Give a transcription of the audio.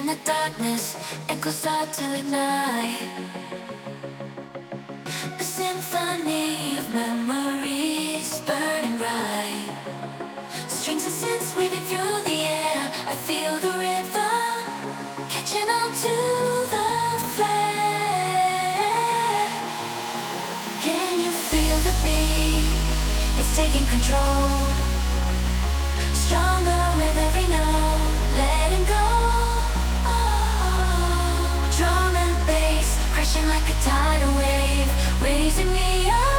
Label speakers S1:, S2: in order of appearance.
S1: in the darkness, echoes start to ignite a symphony of memories burning bright. Strings of synths weaving through the air. I feel the rhythm catching on to the flare. Can you feel the beat? It's taking control. Stronger with every note, letting go. Drum and bass crashing like a tidal wave, raising me up.